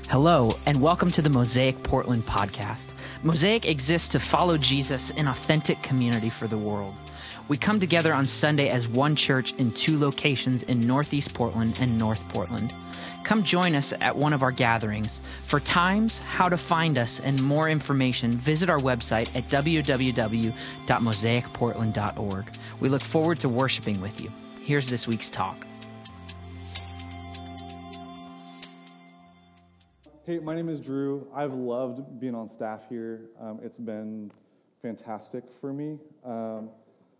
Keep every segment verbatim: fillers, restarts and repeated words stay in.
Hello, and welcome to the Mosaic Portland podcast. Mosaic exists to follow Jesus in authentic community for the world. We come together on Sunday as one church in two locations in Northeast Portland and North Portland. Come join us at one of our gatherings. For times, how to find us, and more information, visit our website at w w w dot mosaic portland dot org. We look forward to worshiping with you. Here's this week's talk. Hey, my name is Drew. I've loved being on staff here. Um, it's been fantastic for me. Um,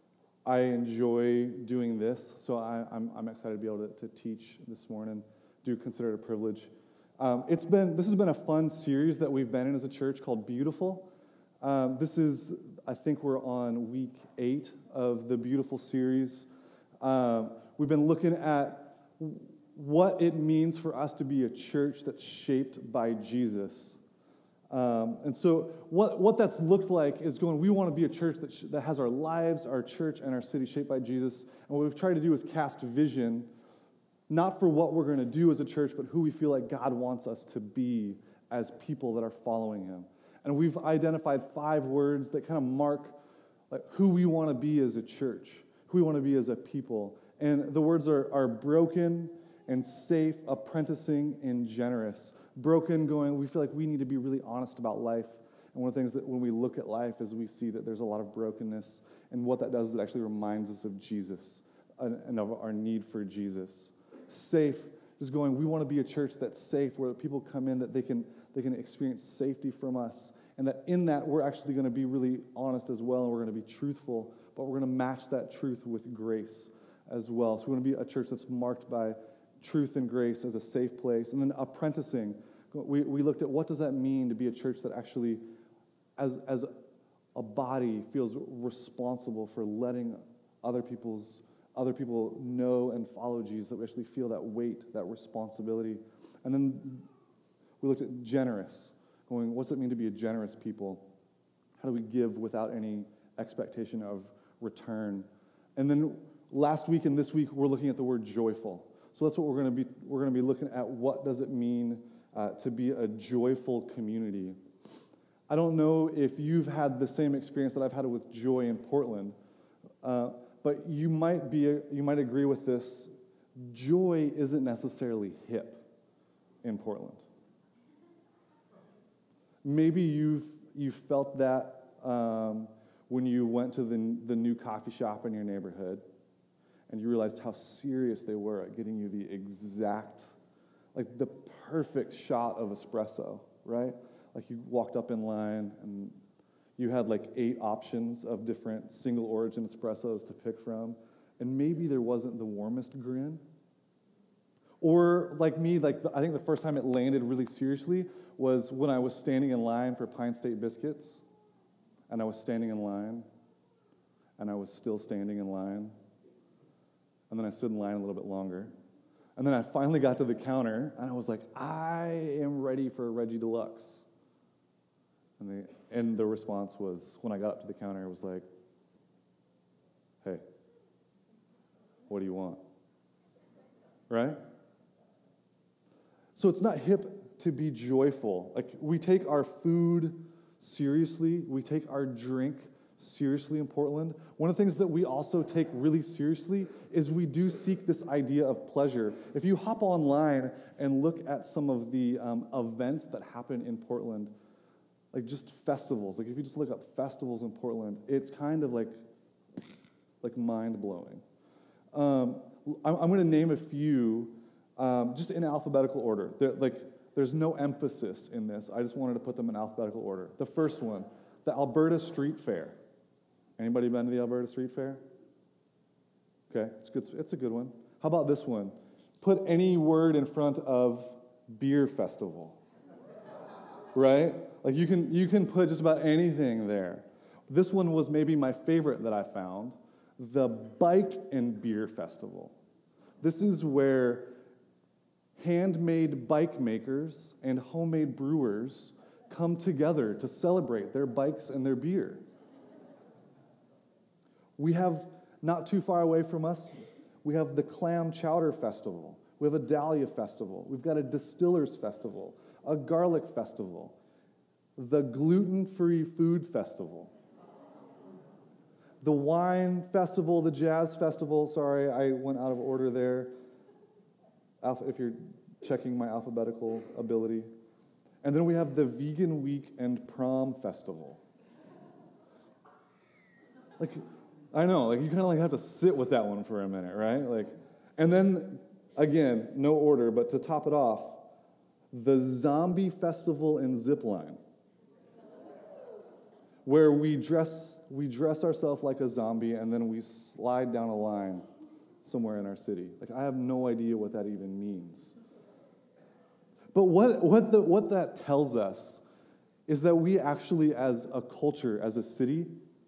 I enjoy doing this, so I, I'm, I'm excited to be able to, to teach this morning. Do consider it a privilege. Um, it's been this has been a fun series that we've been in as a church called Beautiful. Um, this is, I think we're on week eight of the Beautiful series. Um, we've been looking at what it means for us to be a church that's shaped by Jesus. Um, and so what, what that's looked like is going, we want to be a church that, sh- that has our lives, our church, and our city shaped by Jesus. And what we've tried to do is cast vision, not for what we're going to do as a church, but who we feel like God wants us to be as people that are following him. And we've identified five words that kind of mark like who we want to be as a church, who we want to be as a people. And the words are, are broken and safe, apprenticing, and generous. Broken, going, we feel like we need to be really honest about life. And one of the things that when we look at life is we see that there's a lot of brokenness. And what that does is it actually reminds us of Jesus and of our need for Jesus. Safe, just going, we want to be a church that's safe, where people come in that they can they can experience safety from us. And that in that, we're actually going to be really honest as well, and we're going to be truthful, but we're going to match that truth with grace as well. So we want to be a church that's marked by truth and grace as a safe place. And then apprenticing, we, we looked at what does that mean to be a church that actually, as, as a body, feels responsible for letting other people's other people know and follow Jesus, that we actually feel that weight, that responsibility. And then we looked at generous, going, what's it mean to be a generous people? How do we give without any expectation of return? And then last week and this week, we're looking at the word joyful. So that's what we're going to be. We're going to be looking at what does it mean uh, to be a joyful community. I don't know if you've had the same experience that I've had with joy in Portland, uh, but you might be. You might agree with this. Joy isn't necessarily hip in Portland. Maybe you've you felt that um, when you went to the the new coffee shop in your neighborhood, and you realized how serious they were at getting you the exact, like the perfect shot of espresso, right? Like you walked up in line and you had like eight options of different single origin espressos to pick from, and maybe there wasn't the warmest grin. Or like me, like the, I think the first time it landed really seriously was when I was standing in line for Pine State Biscuits, and I was standing in line, and I was still standing in line. And then I stood in line a little bit longer. And then I finally got to the counter, and I was like, I am ready for a Reggie Deluxe. And the, and the response was, when I got up to the counter, it was like, hey, what do you want? Right? So it's not hip to be joyful. Like, we take our food seriously. We take our drink seriously in Portland. One of the things that we also take really seriously is we do seek this idea of pleasure. If you hop online and look at some of the um, events that happen in Portland, like just festivals, like if you just look up festivals in Portland, it's kind of like, like mind-blowing. Um, I'm, I'm going to name a few um, just in alphabetical order. They're, like, there's no emphasis in this. I just wanted to put them in alphabetical order. The first one, the Alberta Street Fair. Anybody been to the Alberta Street Fair? Okay, it's good. It's a good one. How about this one? Put any word in front of beer festival. Right? Like you can you can put just about anything there. This one was maybe my favorite that I found, the Bike and Beer Festival. This is where handmade bike makers and homemade brewers come together to celebrate their bikes and their beer. We have, not too far away from us, we have the Clam Chowder Festival. We have a Dahlia Festival. We've got a Distillers Festival, a garlic festival, the gluten-free food festival, the wine festival, the jazz festival. Sorry, I went out of order there. Alpha, if you're checking my alphabetical ability. And then we have the Vegan Week and Prom Festival. Like, I know, like you kind of like have to sit with that one for a minute, right? Like, and then again, no order, but to top it off, the Zombie Festival and Zipline, where we dress we dress ourselves like a zombie and then we slide down a line somewhere in our city. Like, I have no idea what that even means. But what what the what that tells us is that we actually, as a culture, as a city,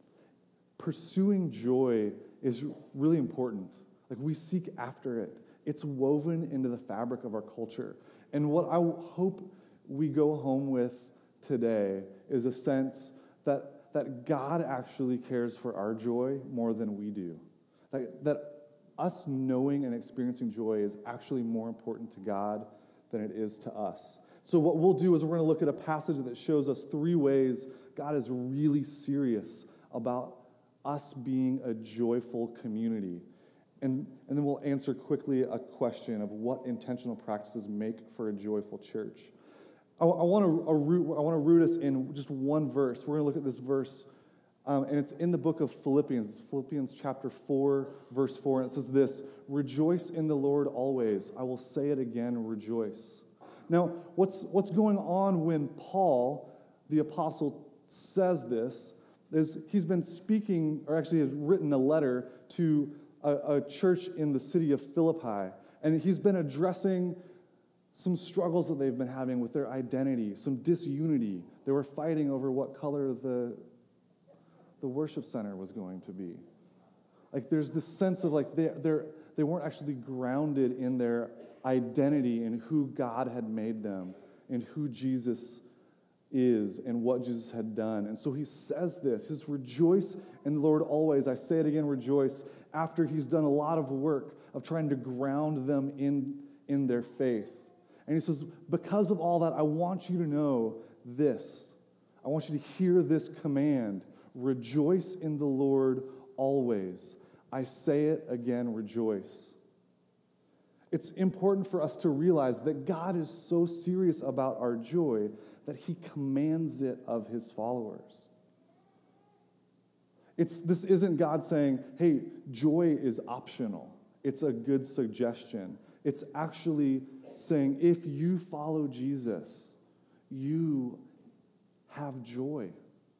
pursuing joy is really important. Like, we seek after it. It's woven into the fabric of our culture. And what I hope we go home with today is a sense that, that God actually cares for our joy more than we do. That, that us knowing and experiencing joy is actually more important to God than it is to us. So what we'll do is we're going to look at a passage that shows us three ways God is really serious about us being a joyful community. And, and then we'll answer quickly a question of what intentional practices make for a joyful church. I, I want to root, I want to root us in just one verse. We're going to look at this verse, um, and it's in the book of Philippians. It's Philippians chapter four, verse four, and it says this: "Rejoice in the Lord always. I will say it again, rejoice." Now, what's what's going on when Paul, the apostle, says this is he's been speaking, or actually has written a letter to a, a church in the city of Philippi, and he's been addressing some struggles that they've been having with their identity, some disunity. They were fighting over what color the, the worship center was going to be. Like, there's this sense of like they they're, they weren't actually grounded in their identity in who God had made them, and who Jesus is and what Jesus had done. And so he says this, he says, "Rejoice in the Lord always." I say it again, rejoice, after he's done a lot of work of trying to ground them in, in their faith. And he says, because of all that, I want you to know this. I want you to hear this command: rejoice in the Lord always. I say it again, rejoice. It's important for us to realize that God is so serious about our joy that he commands it of his followers. It's, this isn't God saying, hey, joy is optional. It's a good suggestion. It's actually saying, if you follow Jesus, you have joy.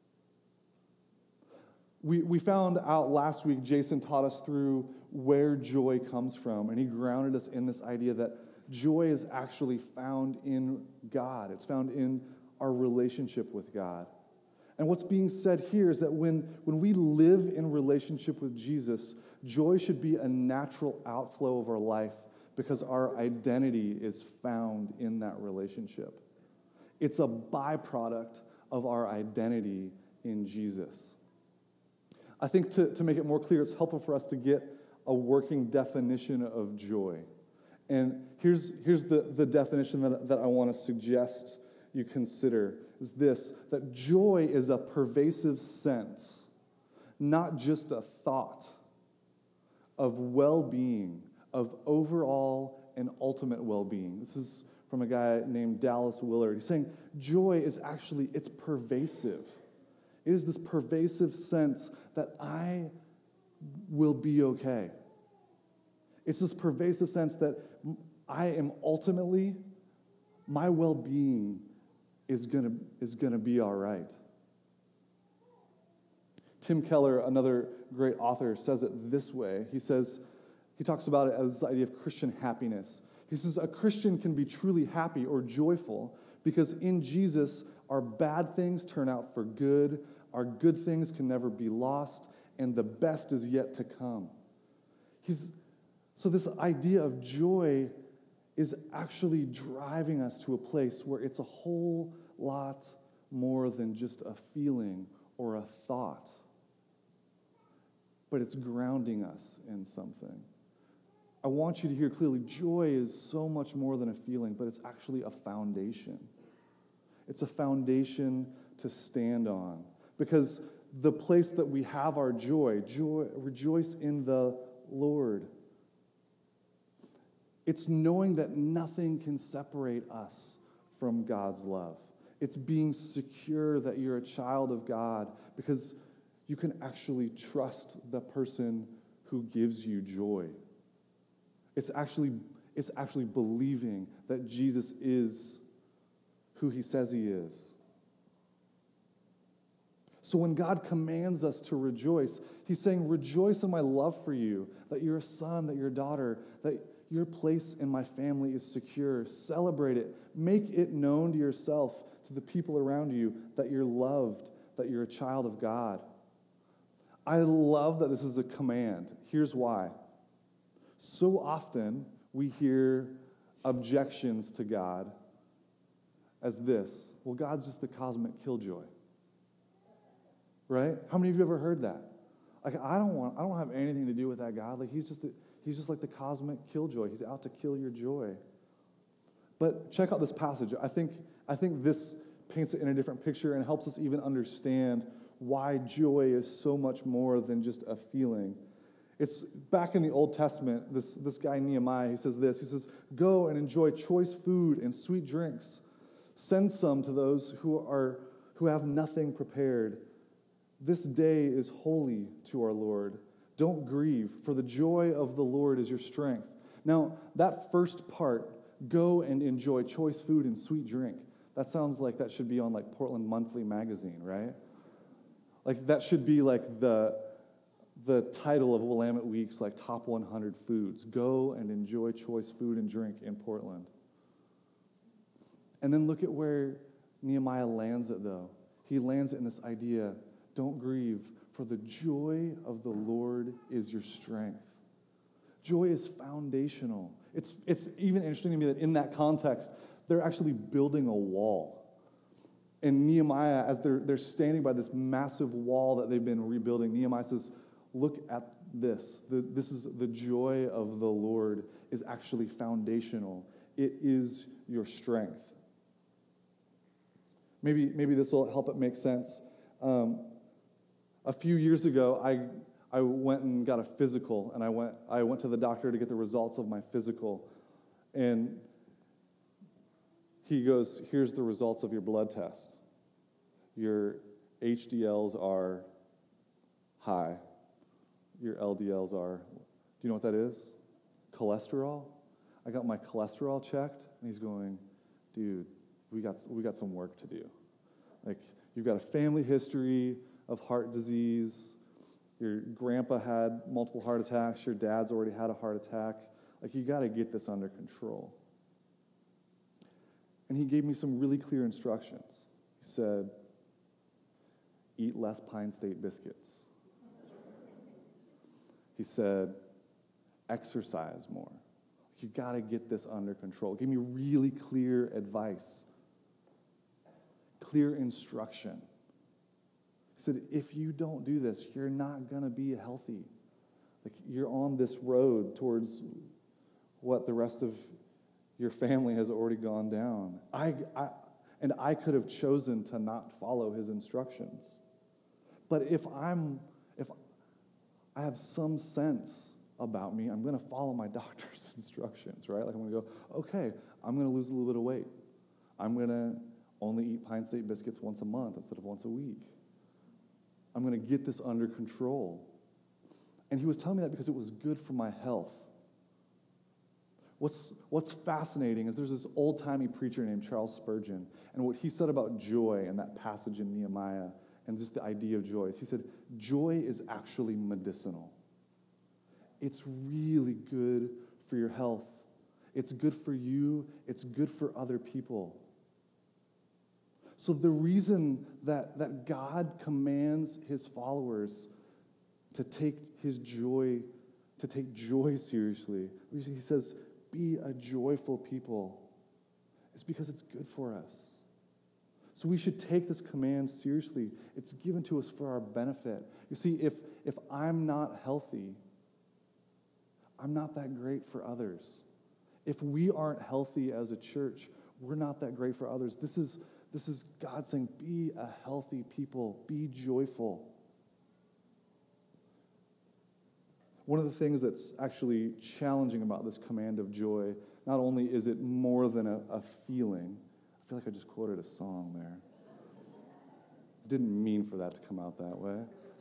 We, we found out last week, Jason taught us through where joy comes from, and he grounded us in this idea that joy is actually found in God. It's found in our relationship with God. And what's being said here is that when, when we live in relationship with Jesus, joy should be a natural outflow of our life because our identity is found in that relationship. It's a byproduct of our identity in Jesus. I think to, to make it more clear, it's helpful for us to get a working definition of joy. And here's, here's the, the definition that, that I want to suggest you consider, is this: that joy is a pervasive sense, not just a thought, of well-being, of overall and ultimate well-being. This is from a guy named Dallas Willard. He's saying joy is actually, it's pervasive. It is this pervasive sense that I will be okay. It's this pervasive sense that I am ultimately, my well-being is gonna is gonna be all right. Tim Keller, another great author, says it this way. He says, he talks about it as the idea of Christian happiness. He says, a Christian can be truly happy or joyful because in Jesus, our bad things turn out for good, our good things can never be lost, and the best is yet to come. He's, so this idea of joy is actually driving us to a place where it's a whole lot more than just a feeling or a thought, but it's grounding us in something. I want you to hear clearly, joy is so much more than a feeling, but it's actually a foundation. It's a foundation to stand on. Because the place that we have our joy, joy, rejoice in the Lord. It's knowing that nothing can separate us from God's love. It's being secure that you're a child of God because you can actually trust the person who gives you joy. It's actually, it's actually believing that Jesus is who he says he is. So when God commands us to rejoice, he's saying, rejoice in my love for you, that you're a son, that you're a daughter, that your place in my family is secure. Celebrate it. Make it known to yourself, to the people around you, that you're loved, that you're a child of God. I love that this is a command. Here's why. So often we hear objections to God as this. Well, God's just the cosmic killjoy. Right? How many of you have ever heard that? Like, I don't want, I don't have anything to do with that God. Like, he's just, a, he's just like the cosmic killjoy. He's out to kill your joy. But check out this passage. I think, I think this paints it in a different picture and helps us even understand why joy is so much more than just a feeling. It's back in the Old Testament. This, this guy Nehemiah, he says this. He says, "Go and enjoy choice food and sweet drinks. Send some to those who are who have nothing prepared. This day is holy to our Lord. Don't grieve, for the joy of the Lord is your strength." Now, that first part, go and enjoy choice food and sweet drink, that sounds like that should be on like Portland Monthly magazine, right? Like that should be like the, the title of Willamette Week's like top one hundred foods. Go and enjoy choice food and drink in Portland. And then look at where Nehemiah lands it though. He lands it in this idea, don't grieve, for the joy of the Lord is your strength. Joy is foundational. It's, it's even interesting to me that in that context, they're actually building a wall. And Nehemiah, as they're, they're standing by this massive wall that they've been rebuilding, Nehemiah says, look at this. The, this is the joy of the Lord is actually foundational. It is your strength. Maybe, maybe this will help it make sense. Um, a few years ago, I I went and got a physical, and I went I went to the doctor to get the results of my physical, and he goes, "Here's the results of your blood test. Your H D Ls are high. Your L D Ls are." Do you know what that is? Cholesterol. I got my cholesterol checked, and he's going, "Dude, we got we got some work to do. Like, you've got a family history of heart disease. Your grandpa had multiple heart attacks. Your dad's already had a heart attack. Like, you got to get this under control." And he gave me some really clear instructions. He said, eat less Pine State biscuits. He said, exercise more. You got to get this under control. He gave me really clear advice, clear instruction. He said, if you don't do this, you're not going to be healthy. Like, you're on this road towards what the rest of your family has already gone down. I, I, and I could have chosen to not follow his instructions. But if I'm, if I have some sense about me, I'm going to follow my doctor's instructions, right? Like, I'm going to go, okay, I'm going to lose a little bit of weight. I'm going to only eat Pine State biscuits once a month instead of once a week. I'm going to get this under control. And he was telling me that because it was good for my health. What's, what's fascinating is there's this old-timey preacher named Charles Spurgeon, and what he said about joy in that passage in Nehemiah, and just the idea of joy, is he said, joy is actually medicinal. It's really good for your health. It's good for you. It's good for other people. So the reason that, that God commands his followers to take his joy, to take joy seriously, he says, be a joyful people, is because it's good for us. So we should take this command seriously. It's given to us for our benefit. You see, if, if I'm not healthy, I'm not that great for others. If we aren't healthy as a church, we're not that great for others. This is This is God saying, be a healthy people, be joyful. One of the things that's actually challenging about this command of joy, not only is it more than a, a feeling, I feel like I just quoted a song there. Didn't mean for that to come out that way.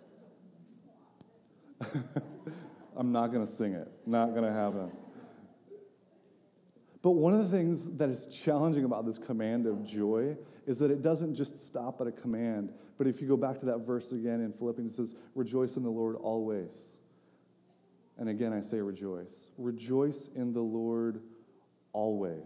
I'm not going to sing it. Not going to happen. But one of the things that is challenging about this command of joy is that it doesn't just stop at a command. But if you go back to that verse again in Philippians, it says, rejoice in the Lord always. And again, I say rejoice. Rejoice in the Lord always.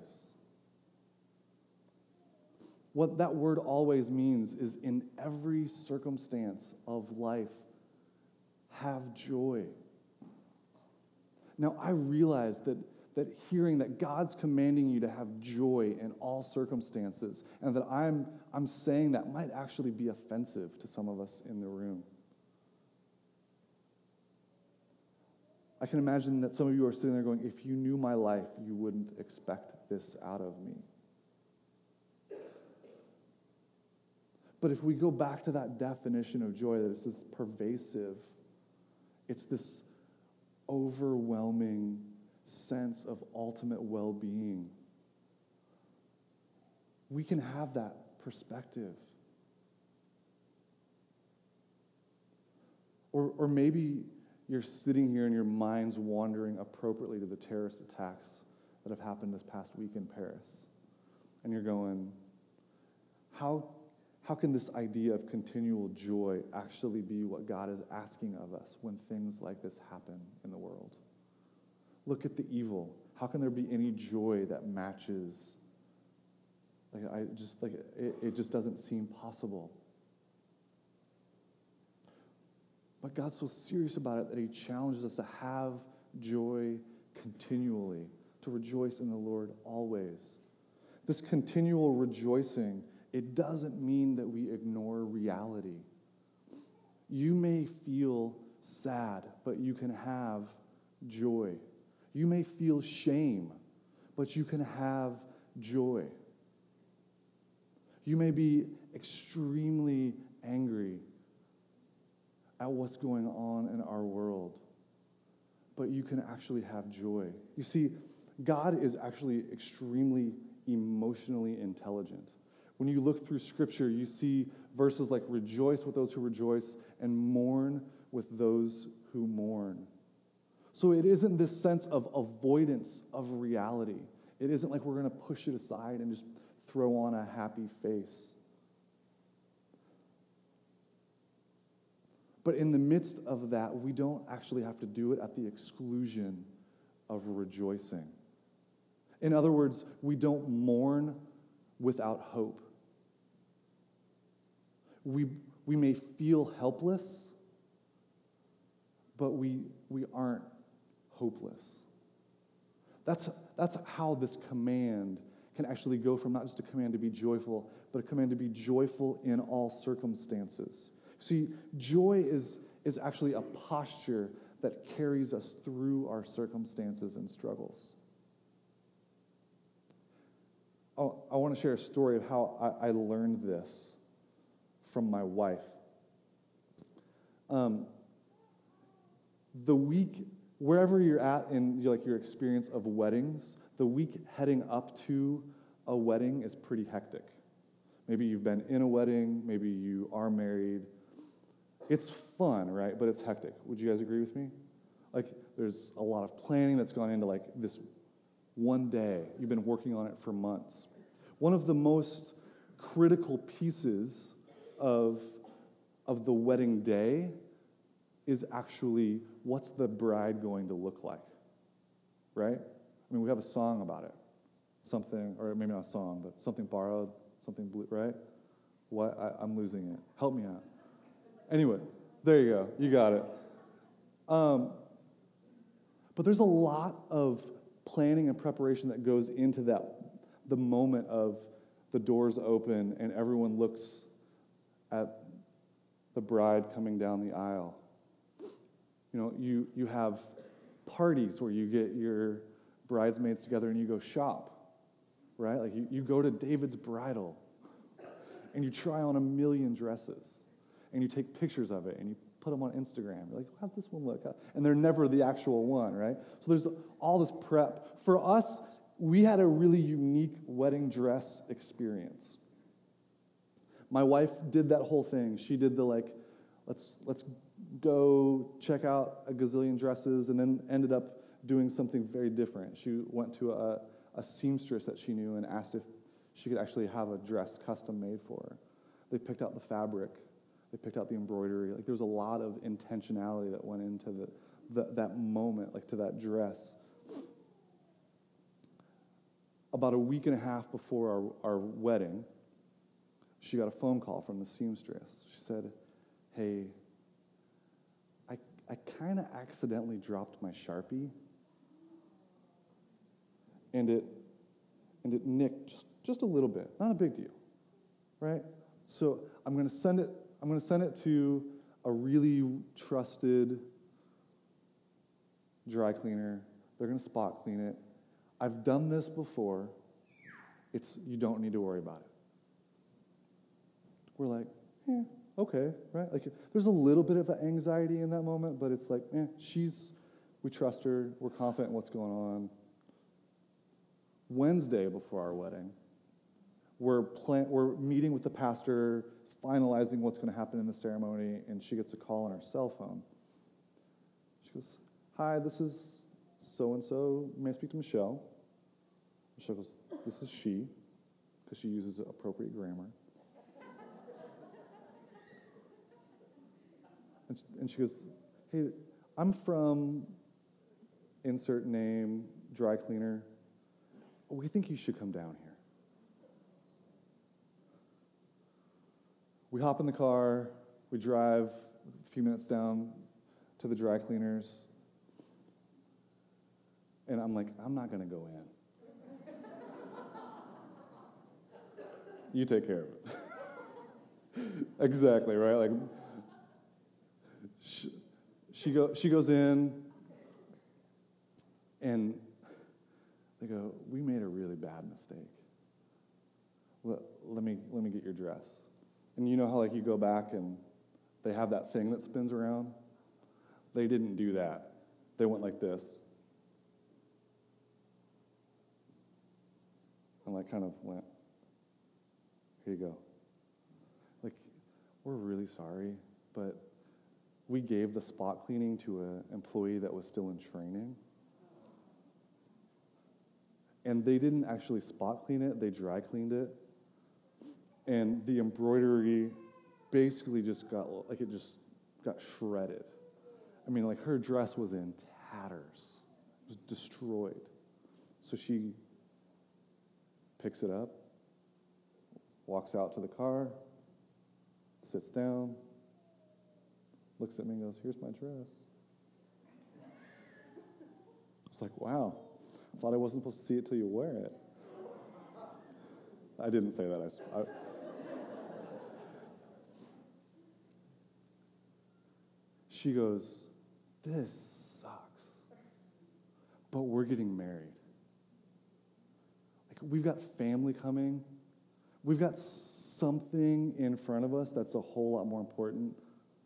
What that word always means is in every circumstance of life, have joy. Now, I realize that, that hearing that God's commanding you to have joy in all circumstances, and that I'm, I'm saying that might actually be offensive to some of us in the room. I can imagine that some of you are sitting there going, if you knew my life, you wouldn't expect this out of me. But if we go back to that definition of joy, that it's this pervasive, it's this overwhelming sense of ultimate well-being, we can have that perspective. Or, or maybe you're sitting here and your mind's wandering appropriately to the terrorist attacks that have happened this past week in Paris. And you're going, how, how can this idea of continual joy actually be what God is asking of us when things like this happen in the world? Look at the evil. How can there be any joy that matches? Like I just like it, it just doesn't seem possible. But God's so serious about it that he challenges us to have joy continually, to rejoice in the Lord always. This continual rejoicing, it doesn't mean that we ignore reality. You may feel sad, but you can have joy. You may feel shame, but you can have joy. You may be extremely angry at what's going on in our world, but you can actually have joy. You see, God is actually extremely emotionally intelligent. When you look through Scripture, you see verses like rejoice with those who rejoice and mourn with those who mourn. So it isn't this sense of avoidance of reality. It isn't like we're going to push it aside and just throw on a happy face. But in the midst of that, we don't actually have to do it at the exclusion of rejoicing. In other words, we don't mourn without hope. We, we may feel helpless, but we, we aren't hopeless. That's, that's how this command can actually go from not just a command to be joyful, but a command to be joyful in all circumstances. See, joy is, is actually a posture that carries us through our circumstances and struggles. Oh, I want to share a story of how I, I learned this from my wife. Um, the week, wherever you're at in like your experience of weddings, the week heading up to a wedding is pretty hectic. Maybe you've been in a wedding, maybe you are married. It's fun, right? But it's hectic. Would you guys agree with me? Like, there's a lot of planning that's gone into, like, this one day. You've been working on it for months. One of the most critical pieces of, of the wedding day is actually what's the bride going to look like, right? I mean, we have a song about it. Something, or maybe not a song, but something borrowed, something blue, right? What? I, I'm losing it. Help me out. Anyway, there you go. You got it. Um, but there's a lot of planning and preparation that goes into that, the moment of the doors open and everyone looks at the bride coming down the aisle. You know, you, you have parties where you get your bridesmaids together and you go shop, right? Like you, you go to David's Bridal. and you try on a million dresses, and you take pictures of it, and you put them on Instagram. You're like, how's this one look? And they're never the actual one, right? So there's all this prep. For us, we had a really unique wedding dress experience. My wife did that whole thing. She did the like, let's let's go check out a gazillion dresses, and then ended up doing something very different. She went to a, a seamstress that she knew and asked if she could actually have a dress custom made for her. They picked out the fabric. They picked out the embroidery. Like, there was a lot of intentionality that went into the, the that moment, like to that dress. About a week and a half before our, our wedding, she got a phone call from the seamstress. She said, hey, I, I kind of accidentally dropped my Sharpie, and it and it nicked just, just a little bit. Not a big deal, right? So I'm going to send it. I'm going to send it to a really trusted dry cleaner. They're going to spot clean it. I've done this before. It's you don't need to worry about it. We're like, eh, okay, right? Like, there's a little bit of anxiety in that moment, but it's like, eh, she's, we trust her. We're confident in what's going on. Wednesday before our wedding, we're plan- we're meeting with the pastor, finalizing what's going to happen in the ceremony, and she gets a call on her cell phone. She goes, hi, this is so-and-so. May I speak to Michelle? Michelle goes, this is she, because she uses appropriate grammar. and, she, and she goes, hey, I'm from insert name, dry cleaner. We think you should come down here. We hop in the car, we drive a few minutes down to the dry cleaners, and I'm like, I'm not going to go in. You take care of it. Exactly, right? Like, she, she, go, she goes in, and they go, we made a really bad mistake. Let, let me let me get your dress. And you know how, like, you go back and they have that thing that spins around? They didn't do that. They went like this. And, like, kind of went, here you go. Like, we're really sorry, but we gave the spot cleaning to an employee that was still in training. And they didn't actually spot clean it, they dry cleaned it. And the embroidery basically just got, like, it just got shredded. I mean, like, her dress was in tatters, was destroyed. So she picks it up, walks out to the car, sits down, looks at me and goes, here's my dress. I was like, wow. I thought I wasn't supposed to see it till you wear it. I didn't say that. I, I, she goes, this sucks, but we're getting married. Like, we've got family coming. We've got something in front of us that's a whole lot more important.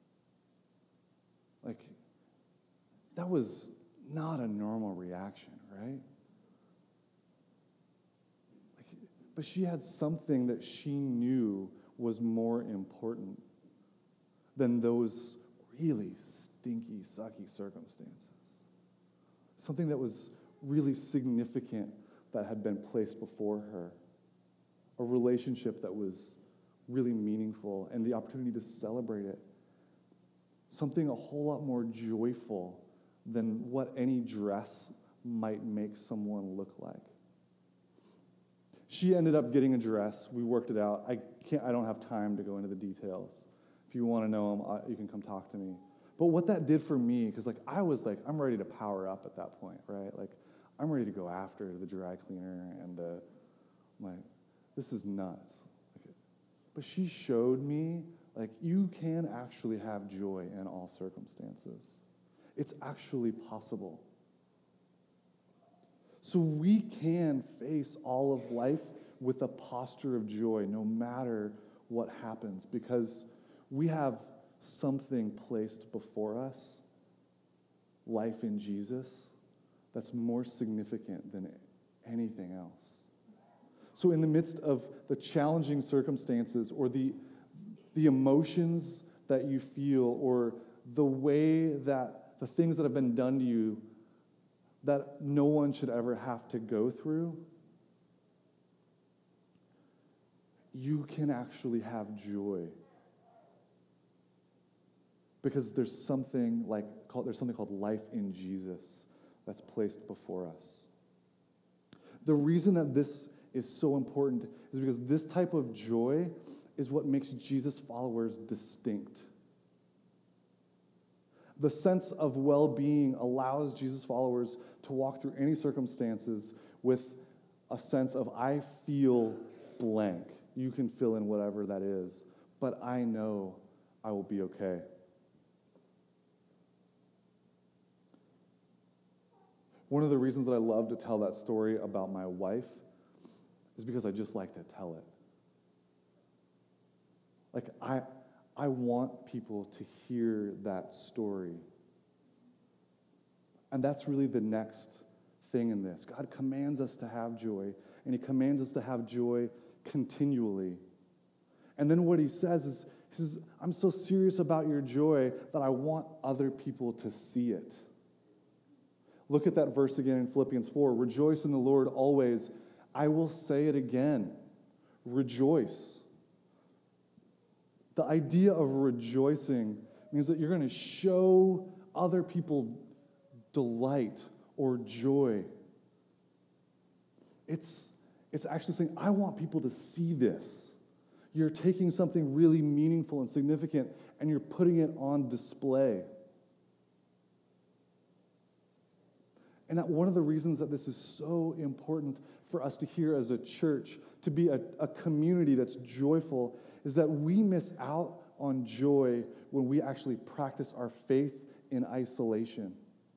Like, that was not a normal reaction, right? But she had something that she knew was more important than those really stinky, sucky circumstances. Something that was really significant that had been placed before her. A relationship that was really meaningful and the opportunity to celebrate it. Something a whole lot more joyful than what any dress might make someone look like. She ended up getting a dress. We worked it out. I can't. I don't have time to go into the details. If you want to know them, I, you can come talk to me. But what that did for me, because like I was like, I'm ready to power up at that point, right? Like, I'm ready to go after the dry cleaner and the, I'm like, this is nuts. Like, but she showed me, like, you can actually have joy in all circumstances. It's actually possible. So we can face all of life with a posture of joy, no matter what happens, because we have something placed before us, life in Jesus, that's more significant than anything else. So in the midst of the challenging circumstances or the, the emotions that you feel or the way that the things that have been done to you that no one should ever have to go through, you can actually have joy. Because there's something like called, there's something called life in Jesus that's placed before us. The reason that this is so important is because this type of joy is what makes Jesus' followers distinct. The sense of well-being allows Jesus' followers to walk through any circumstances with a sense of, I feel blank. You can fill in whatever that is, but I know I will be okay. One of the reasons that I love to tell that story about my wife is because I just like to tell it. Like, I, I want people to hear that story. And that's really the next thing in this. God commands us to have joy, and he commands us to have joy continually. And then what he says is, he says, I'm so serious about your joy that I want other people to see it. Look at that verse again in Philippians four. Rejoice in the Lord always. I will say it again. Rejoice. The idea of rejoicing means that you're going to show other people delight or joy. It's, it's actually saying, I want people to see this. You're taking something really meaningful and significant, and you're putting it on display. And that one of the reasons that this is so important for us to hear as a church, to be a, a community that's joyful, is that we miss out on joy when we actually practice our faith in isolation.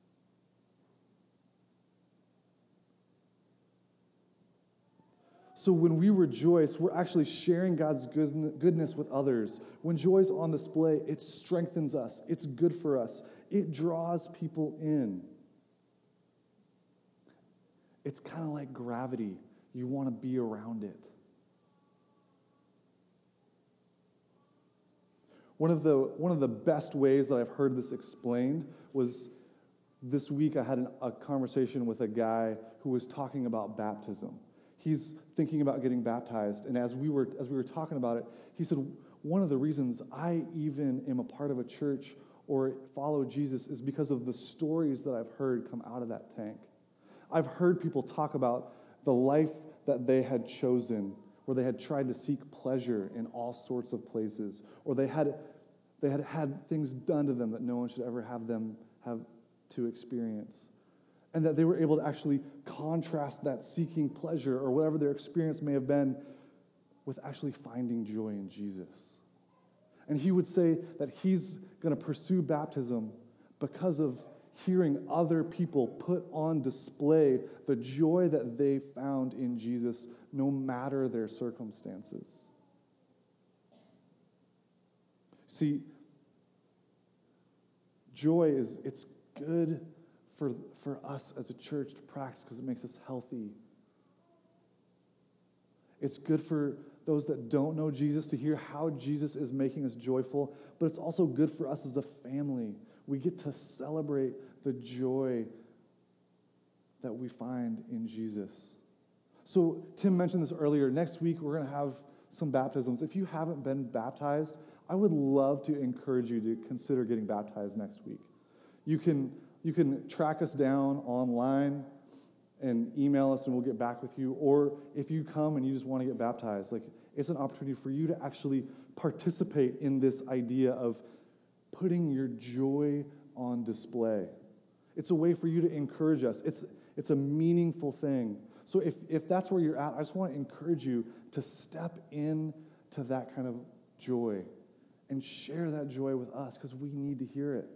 So when we rejoice, we're actually sharing God's goodness with others. When joy's on display, it strengthens us. It's good for us. It draws people in. It's kind of like gravity. You want to be around it. One of the one of the best ways that I've heard this explained was this week I had an, a conversation with a guy who was talking about baptism. He's thinking about getting baptized, and as we were as we were talking about it, he said, one of the reasons I even am a part of a church or follow Jesus is because of the stories that I've heard come out of that tank. I've heard people talk about the life that they had chosen, where they had tried to seek pleasure in all sorts of places, or they had they had had things done to them that no one should ever have them have to experience. And that they were able to actually contrast that seeking pleasure or whatever their experience may have been with actually finding joy in Jesus. And he would say that he's going to pursue baptism because of hearing other people put on display the joy that they found in Jesus, no matter their circumstances. See, joy is, it's good for, for us as a church to practice because it makes us healthy. It's good for those that don't know Jesus to hear how Jesus is making us joyful, but it's also good for us as a family. We get to celebrate the joy that we find in Jesus. So Tim mentioned this earlier. Next week, we're going to have some baptisms. If you haven't been baptized, I would love to encourage you to consider getting baptized next week. You can, you can track us down online and email us, and we'll get back with you. Or if you come and you just want to get baptized, like it's an opportunity for you to actually participate in this idea of putting your joy on display. It's a way for you to encourage us. It's it's a meaningful thing. So if, if that's where you're at, I just want to encourage you to step in to that kind of joy and share that joy with us because we need to hear it.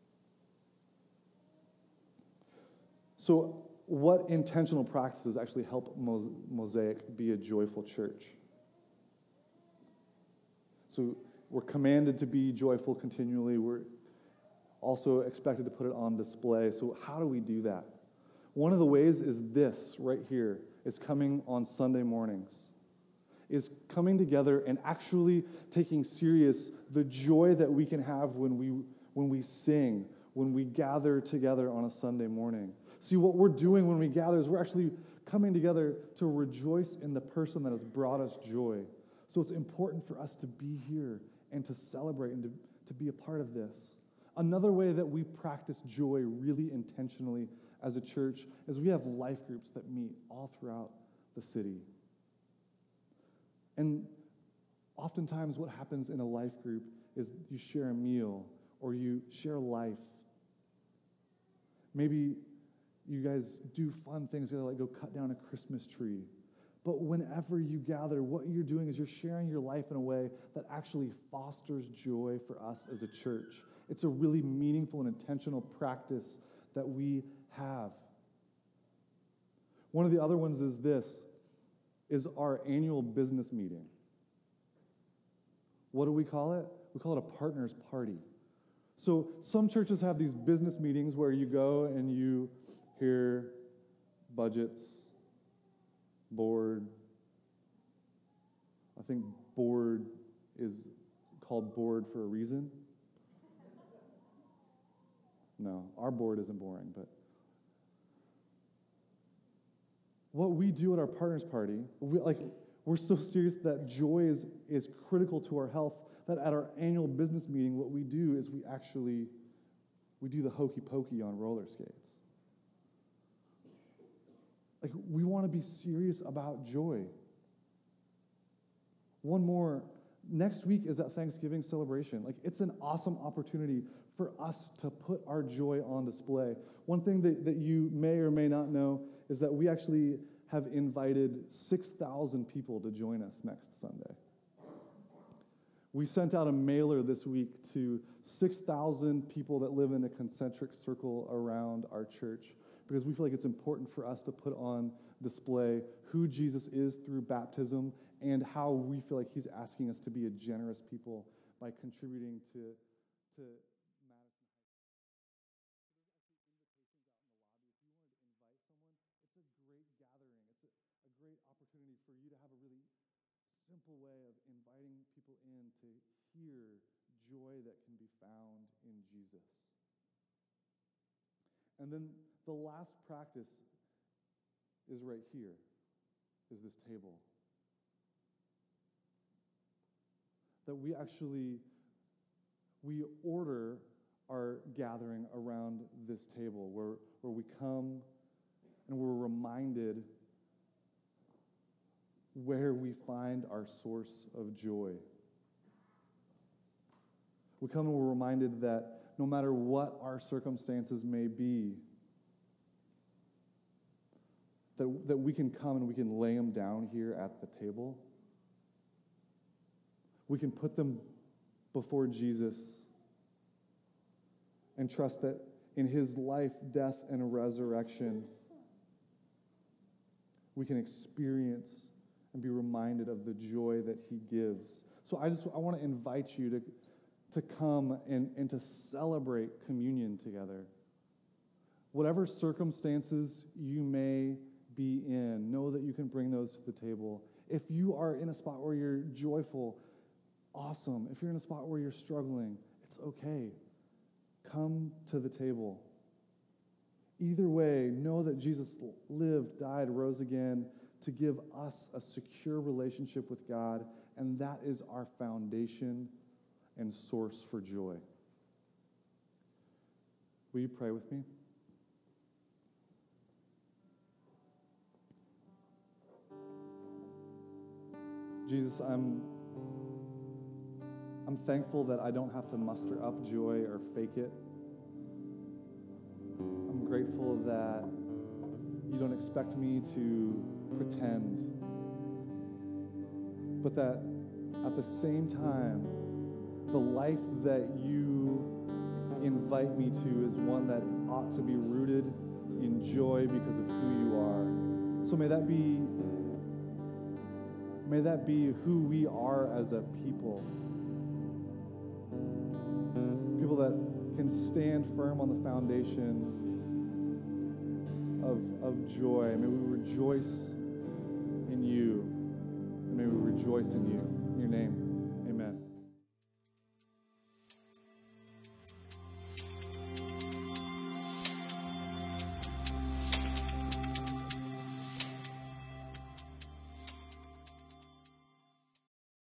So what intentional practices actually help Mosaic be a joyful church? So we're commanded to be joyful continually. We're also expected to put it on display. So how do we do that? One of the ways is this right here, is coming on Sunday mornings, is coming together and actually taking serious the joy that we can have when we when we sing, when we gather together on a Sunday morning. See, what we're doing when we gather is we're actually coming together to rejoice in the person that has brought us joy. So it's important for us to be here and to celebrate and to, to be a part of this. Another way that we practice joy really intentionally as a church is we have life groups that meet all throughout the city. And oftentimes what happens in a life group is you share a meal or you share life. Maybe you guys do fun things together, like go cut down a Christmas tree. But whenever you gather, what you're doing is you're sharing your life in a way that actually fosters joy for us as a church. It's a really meaningful and intentional practice that we have. One of the other ones is this, is our annual business meeting. What do we call it? We call it a partner's party. So some churches have these business meetings where you go and you hear budgets, board. I think board is called board for a reason. No, our board isn't boring, but what we do at our partners party, we, like we're so serious that joy is, is critical to our health that at our annual business meeting, what we do is we actually, we do the hokey pokey on roller skates. Like, we want to be serious about joy. One more. Next week is that Thanksgiving celebration. Like, it's an awesome opportunity for us to put our joy on display. One thing that, that you may or may not know is that we actually have invited six thousand people to join us next Sunday. We sent out a mailer this week to six thousand people that live in a concentric circle around our church because we feel like it's important for us to put on display who Jesus is through baptism and how we feel like he's asking us to be a generous people by contributing to, to Madison High School. So there's actually invitations out in the lobby. If you wanted to invite someone, it's a great gathering. It's a, a great opportunity for you to have a really simple way of inviting people in to hear joy that can be found in Jesus. And then the last practice is right here, is this table. That we actually, we order our gathering around this table where, where we come and we're reminded where we find our source of joy. We come and we're reminded that no matter what our circumstances may be, that, that we can come and we can lay them down here at the table. We can put them before Jesus and trust that in his life, death, and resurrection, we can experience and be reminded of the joy that he gives. So I just I want to invite you to, to come and, and to celebrate communion together. Whatever circumstances you may be in, know that you can bring those to the table. If you are in a spot where you're joyful, awesome. If you're in a spot where you're struggling, it's okay. Come to the table. Either way, know that Jesus lived, died, rose again to give us a secure relationship with God, and that is our foundation and source for joy. Will you pray with me? Jesus, I'm I'm thankful that I don't have to muster up joy or fake it. I'm grateful that you don't expect me to pretend, but that at the same time, the life that you invite me to is one that ought to be rooted in joy because of who you are. So may that be, may that be who we are as a people. can stand firm on the foundation of, of joy. May we rejoice in you. And may we rejoice in you. In your name.